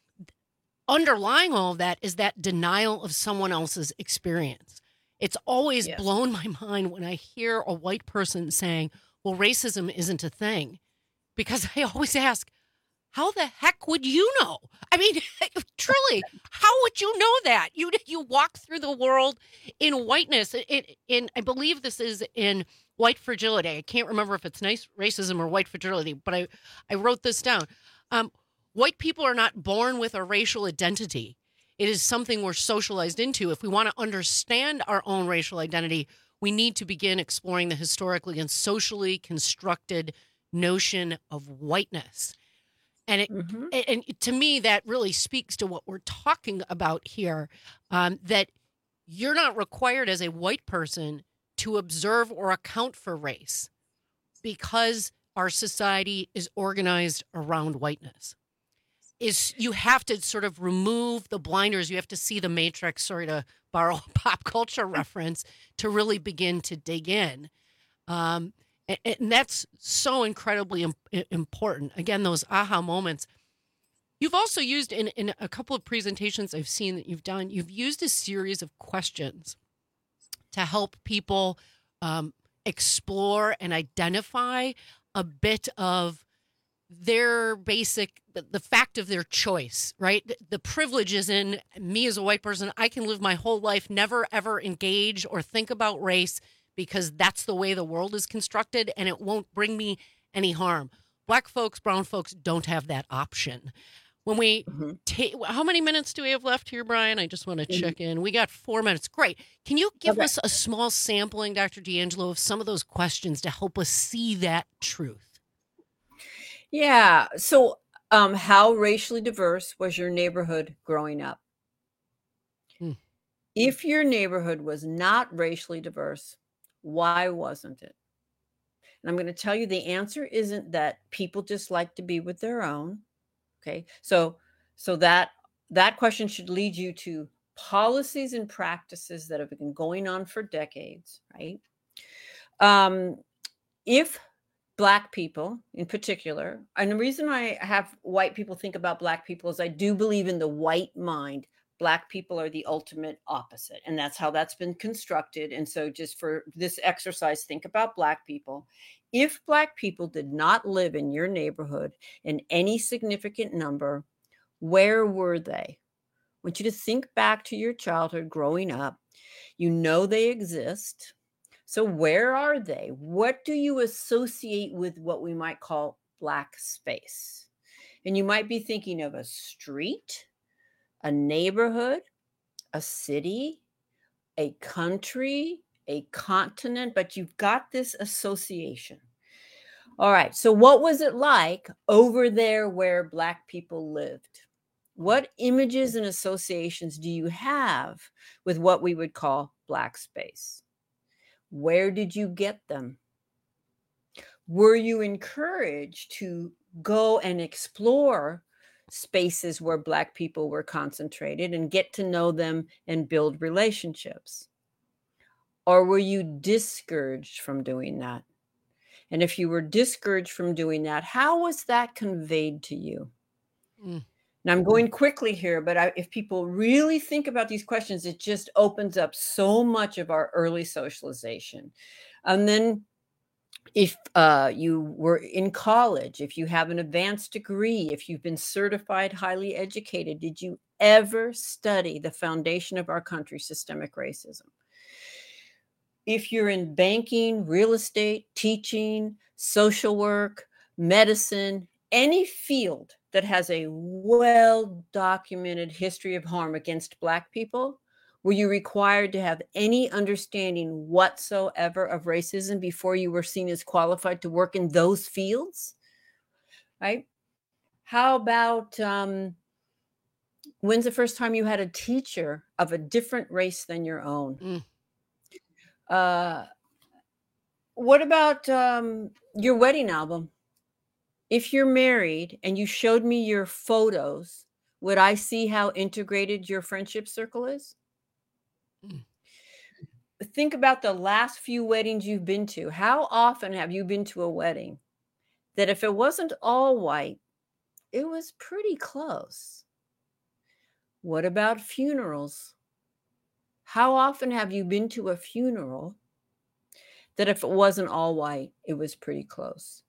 Underlying all of that is that denial of someone else's experience. It's always yes. blown my mind when I hear a white person saying, well, racism isn't a thing. Because I always ask, how the heck would you know? I mean, truly, how would you know that? You you walk through the world in whiteness. In, in I believe this is in White Fragility. I can't remember if it's nice racism or white fragility, but I, I wrote this down. Um, white people are not born with a racial identity. It is something we're socialized into. If we want to understand our own racial identity, we need to begin exploring the historically and socially constructed notion of whiteness. And it, mm-hmm. and to me, that really speaks to what we're talking about here, um, that you're not required as a white person to observe or account for race because our society is organized around whiteness. Is you have to sort of remove the blinders. You have to see the Matrix, sorry to borrow a pop culture reference, to really begin to dig in. Um And that's so incredibly important. Again, those aha moments. You've also used in, in a couple of presentations I've seen that you've done, you've used a series of questions to help people um, explore and identify a bit of their basic, the, the fact of their choice, right? The, the privilege is in me as a white person. I can live my whole life, never, ever engage or think about race, because that's the way the world is constructed and it won't bring me any harm. Black folks, brown folks don't have that option. When we mm-hmm. take, how many minutes do we have left here, Brian? I just want to mm-hmm. check in. We got four minutes. Great. Can you give okay. us a small sampling, Doctor D'Angelo, of some of those questions to help us see that truth? Yeah. So, um, how racially diverse was your neighborhood growing up? Hmm. If your neighborhood was not racially diverse, why wasn't it? And I'm going to tell you the answer isn't that people just like to be with their own. Okay. So, so that that question should lead you to policies and practices that have been going on for decades, right? Um, if Black people in particular, and the reason I have white people think about Black people is I do believe in the white mind. Black people are the ultimate opposite. And that's how that's been constructed. And so just for this exercise, think about Black people. If Black people did not live in your neighborhood in any significant number, where were they? I want you to think back to your childhood growing up. You know they exist. So where are they? What do you associate with what we might call Black space? And you might be thinking of a street, a neighborhood, a city, a country, a continent, but you've got this association. All right, so what was it like over there where Black people lived? What images and associations do you have with what we would call Black space? Where did you get them? Were you encouraged to go and explore spaces where Black people were concentrated and get to know them and build relationships? Or were you discouraged from doing that? And if you were discouraged from doing that, how was that conveyed to you? Mm. Now, I'm going quickly here, but I, if people really think about these questions, it just opens up so much of our early socialization. And then if uh, you were in college, if you have an advanced degree, if you've been certified highly educated, did you ever study the foundation of our country, systemic racism? If you're in banking, real estate, teaching, social work, medicine, any field that has a well-documented history of harm against Black people, were you required to have any understanding whatsoever of racism before you were seen as qualified to work in those fields? Right? How about um, when's the first time you had a teacher of a different race than your own? Mm. Uh, what about um, your wedding album? If you're married and you showed me your photos, would I see how integrated your friendship circle is? Mm. Think about the last few weddings you've been to. How often have you been to a wedding that if it wasn't all white, it was pretty close? What about funerals? How often have you been to a funeral that if it wasn't all white, it was pretty close?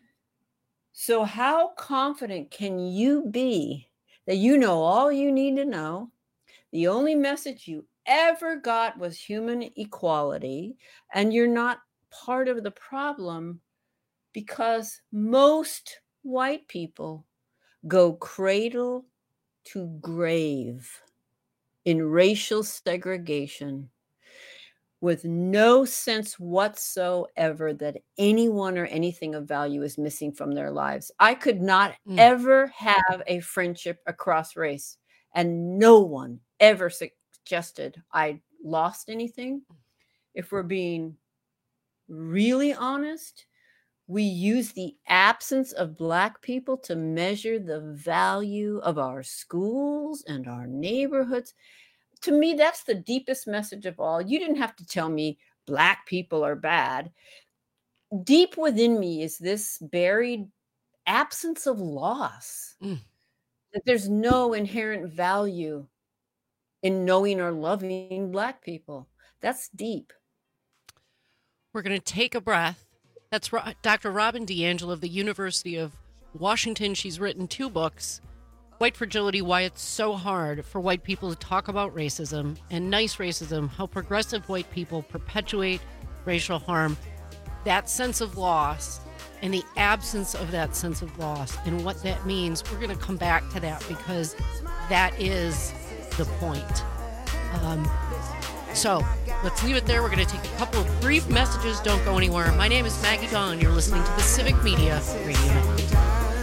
So how confident can you be that you know all you need to know? The only message you ever got was human equality, and you're not part of the problem because most white people go cradle to grave in racial segregation with no sense whatsoever that anyone or anything of value is missing from their lives. I could not mm. ever have a friendship across race, and no one ever suggested I lost anything. If we're being really honest, we use the absence of Black people to measure the value of our schools and our neighborhoods. To me, that's the deepest message of all. You didn't have to tell me Black people are bad. Deep within me is this buried absence of loss, mm. that there's no inherent value in knowing or loving Black people. That's deep. We're going to take a breath. That's Doctor Robin DiAngelo of the University of Washington. She's written two books, White Fragility, Why It's So Hard for White People to Talk About Racism, and Nice Racism, How Progressive White People Perpetuate Racial Harm. That sense of loss and the absence of that sense of loss and what that means, we're going to come back to that because that is the point. Um, so let's leave it there. We're going to take a couple of brief messages. Don't go anywhere. My name is Maggie Dawn. You're listening to the Civic Media Radio Network.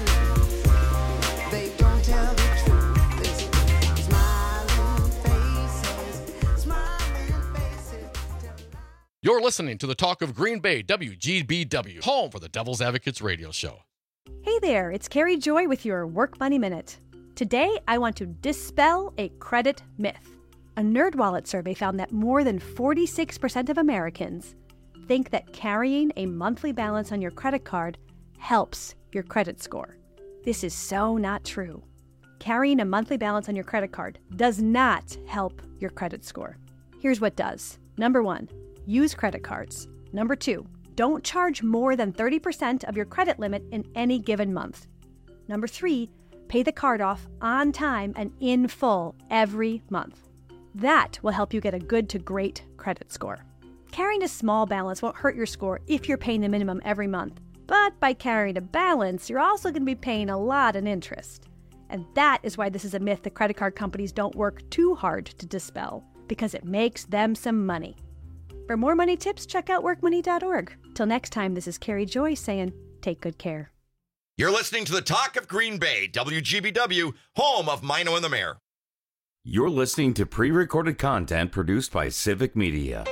You're listening to the Talk of Green Bay, W G B W, home for the Devil's Advocates radio show. Hey there, it's Carrie Joy with your Work Money Minute. Today, I want to dispel a credit myth. A NerdWallet survey found that more than forty-six percent of Americans think that carrying a monthly balance on your credit card helps your credit score. This is so not true. Carrying a monthly balance on your credit card does not help your credit score. Here's what does. Number one, use credit cards. Number two, don't charge more than thirty percent of your credit limit in any given month. Number three, pay the card off on time and in full every month. That will help you get a good to great credit score. Carrying a small balance won't hurt your score if you're paying the minimum every month. But by carrying a balance, you're also going to be paying a lot in interest. And that is why this is a myth the credit card companies don't work too hard to dispel, because it makes them some money. For more money tips, check out work money dot org. Till next time, this is Carrie Joy saying, take good care. You're listening to the Talk of Green Bay, W G B W, home of Mino and the Mayor. You're listening to pre-recorded content produced by Civic Media.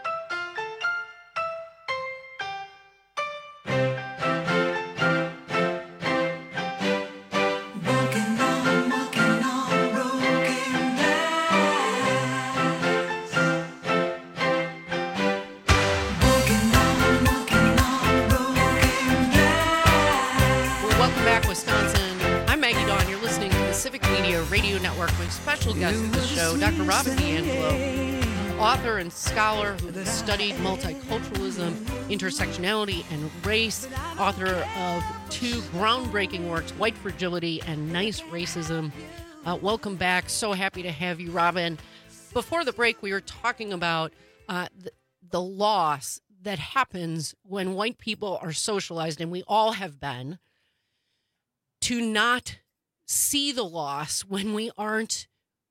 Special guest of the show, Doctor Robin DiAngelo, author and scholar who has studied multiculturalism, intersectionality, and race, author of two groundbreaking works, White Fragility and Nice Racism. Uh, welcome back. So happy to have you, Robin. Before the break, we were talking about uh, the, the loss that happens when white people are socialized, and we all have been, to not see the loss when we aren't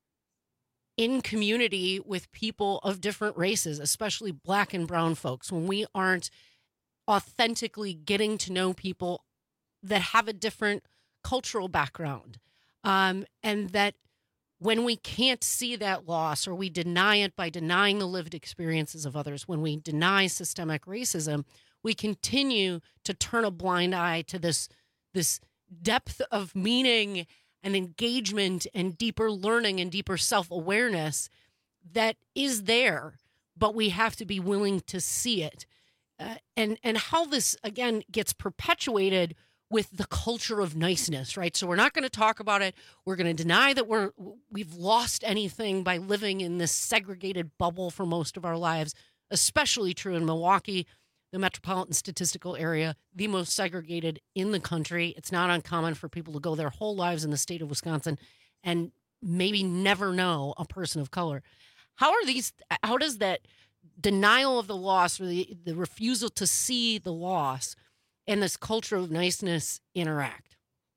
in community with people of different races, especially black and brown folks, when we aren't authentically getting to know people that have a different cultural background. Um, and that when we can't see that loss, or we deny it by denying the lived experiences of others, when we deny systemic racism, we continue to turn a blind eye to this, this depth of meaning and engagement and deeper learning and deeper self-awareness that is there, but we have to be willing to see it. Uh, and, and how this, again, gets perpetuated with the culture of niceness, right? So we're not going to talk about it. We're going to deny that we're, we've lost anything by living in this segregated bubble for most of our lives, especially true in Milwaukee, the metropolitan statistical area, the most segregated in the country. It's not uncommon for people to go their whole lives in the state of Wisconsin and maybe never know a person of color. How are these, how does that denial of the loss, or the, the refusal to see the loss, and this culture of niceness interact?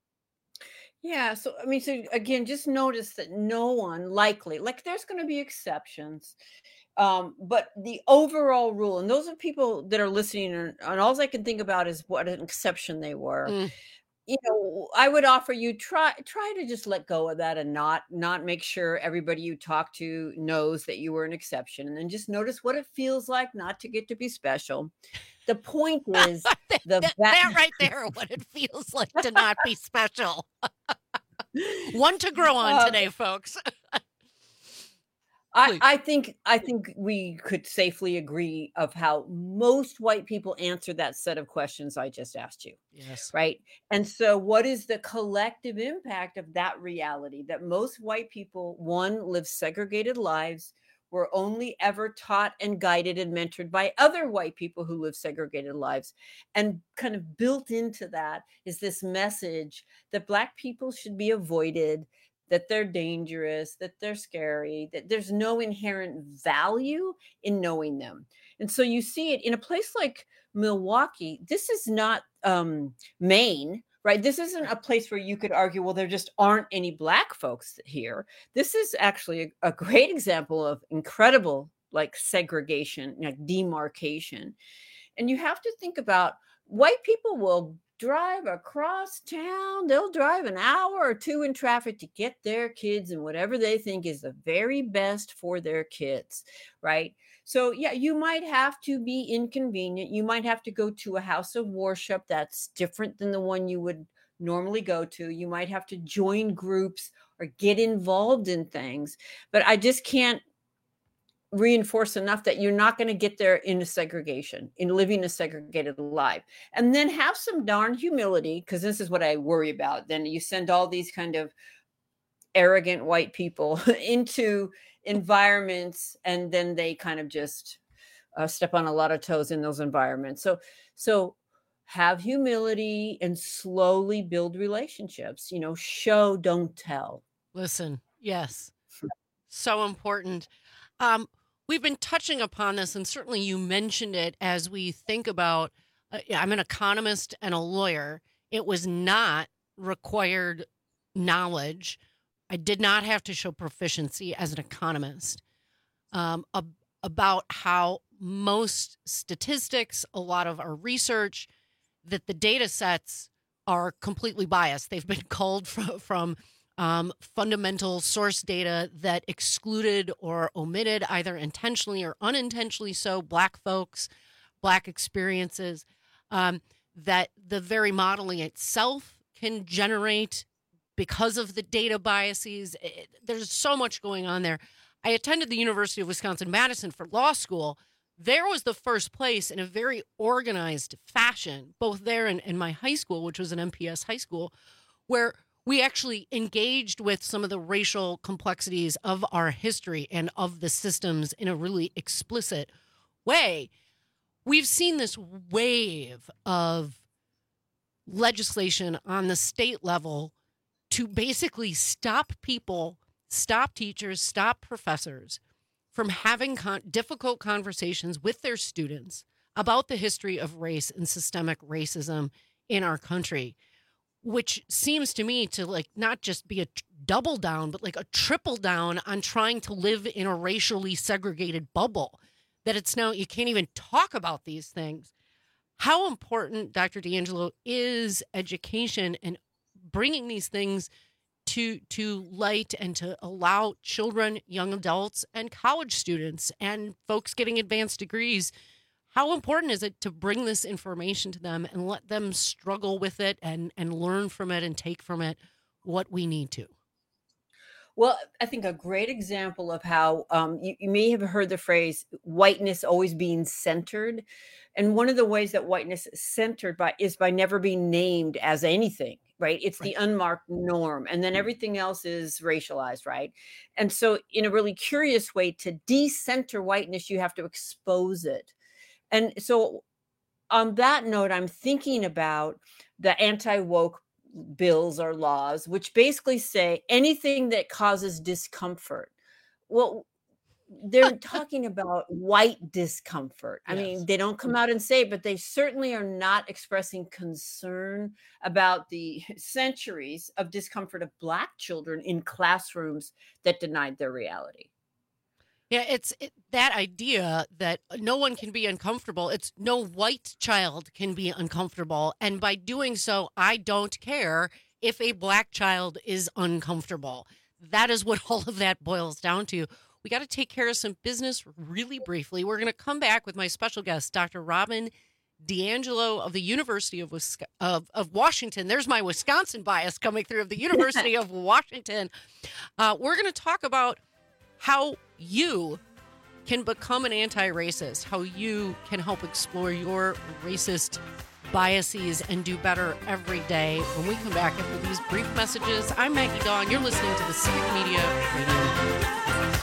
Yeah. So, I mean, so again, just notice that no one likely, like there's going to be exceptions. Um, but the overall rule, and those are people that are listening, and, and all I can think about is what an exception they were. Mm. You know, I would offer you try try to just let go of that and not not make sure everybody you talk to knows that you were an exception, and then just notice what it feels like not to get to be special. The point is the that, that right there, what it feels like to not be special. One to grow on um, today, folks. I, I think I think we could safely agree of how most white people answer that set of questions I just asked you. Yes. Right. And so what is the collective impact of that reality that most white people, one, live segregated lives, were only ever taught and guided and mentored by other white people who live segregated lives. And kind of built into that is this message that Black people should be avoided, that they're dangerous, that they're scary, that there's no inherent value in knowing them. And so you see it in a place like Milwaukee. This is not um, Maine, right? This isn't a place where you could argue, well, there just aren't any Black folks here. This is actually a, a great example of incredible like segregation, like demarcation. And you have to think about white people will drive across town. They'll drive an hour or two in traffic to get their kids and whatever they think is the very best for their kids, right? So, yeah, you might have to be inconvenient. You might have to go to a house of worship that's different than the one you would normally go to. You might have to join groups or get involved in things. But I just can't reinforce enough that you're not going to get there in a segregation, in living a segregated life. And then have some darn humility, because this is what I worry about. Then you send all these kind of arrogant white people into environments, and then they kind of just uh, step on a lot of toes in those environments. So, so have humility and slowly build relationships. You know, show, don't tell. Listen, yes, so important. Um, we've been touching upon this, and certainly you mentioned it as we think about, uh, I'm an economist and a lawyer. It was not required knowledge. I did not have to show proficiency as an economist um, ab- about how most statistics, a lot of our research, that the data sets are completely biased. They've been culled from, from um, fundamental source data that excluded or omitted, either intentionally or unintentionally so, Black folks, Black experiences, um, that the very modeling itself can generate because of the data biases. It, there's so much going on there. I attended the University of Wisconsin-Madison for law school. There was the first place in a very organized fashion, both there and in my high school, which was an M P S high school, where we actually engaged with some of the racial complexities of our history and of the systems in a really explicit way. We've seen this wave of legislation on the state level to basically stop people, stop teachers, stop professors from having con- difficult conversations with their students about the history of race and systemic racism in our country, which seems to me to like not just be a t- double down, but like a triple down on trying to live in a racially segregated bubble, that it's now you can't even talk about these things. How important, Doctor D'Angelo, is education and bringing these things to to light and to allow children, young adults, and college students and folks getting advanced degrees, how important is it to bring this information to them and let them struggle with it and, and learn from it and take from it what we need to? Well, I think a great example of how um, you, you may have heard the phrase whiteness always being centered. And one of the ways that whiteness is centered by is by never being named as anything, right? It's right. The unmarked norm. And then everything else is racialized, right? And so in a really curious way to decenter whiteness, you have to expose it. And so on that note, I'm thinking about the anti-woke bills or laws, which basically say anything that causes discomfort. Well, they're talking about white discomfort. I yes. mean, they don't come out and say it, but they certainly are not expressing concern about the centuries of discomfort of Black children in classrooms that denied their reality. Yeah, it's it, that idea that no one can be uncomfortable. It's no white child can be uncomfortable. And by doing so, I don't care if a Black child is uncomfortable. That is what all of that boils down to. We got to take care of some business really briefly. We're going to come back with my special guest, Doctor Robin D'Angelo of the University of, Wisconsin, of, of Washington. There's my Wisconsin bias coming through, of the University of Washington. Uh, we're going to talk about how you can become an anti-racist, how you can help explore your racist biases and do better every day. When we come back after these brief messages, I'm Maggie Dawn. You're listening to the Civic Media Radio.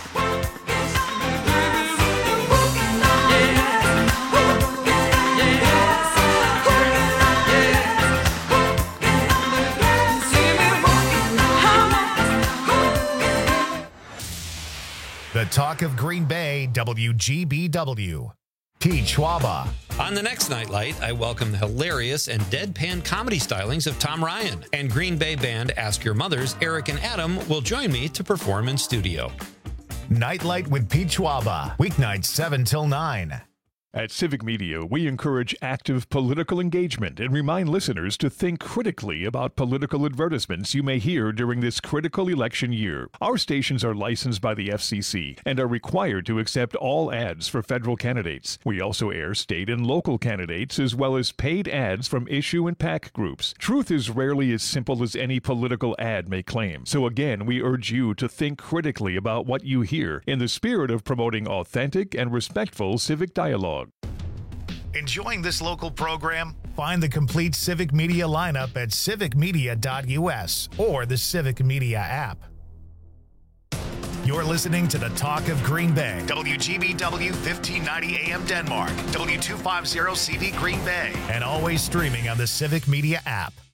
The Talk of Green Bay, W G B W. Pete Schwaba. On the next Nightlight, I welcome the hilarious and deadpan comedy stylings of Tom Ryan. And Green Bay band Ask Your Mothers, Eric and Adam, will join me to perform in studio. Nightlight with Pete Schwaba. Weeknights seven till nine. At Civic Media, we encourage active political engagement and remind listeners to think critically about political advertisements you may hear during this critical election year. Our stations are licensed by the F C C and are required to accept all ads for federal candidates. We also air state and local candidates as well as paid ads from issue and PAC groups. Truth is rarely as simple as any political ad may claim. So again, we urge you to think critically about what you hear in the spirit of promoting authentic and respectful civic dialogue. Enjoying this local program? Find the complete Civic Media lineup at civic media dot u s or the Civic Media app. You're listening to the Talk of Green Bay. W G B W fifteen ninety A M Denmark. W two fifty C B Green Bay. And always streaming on the Civic Media app.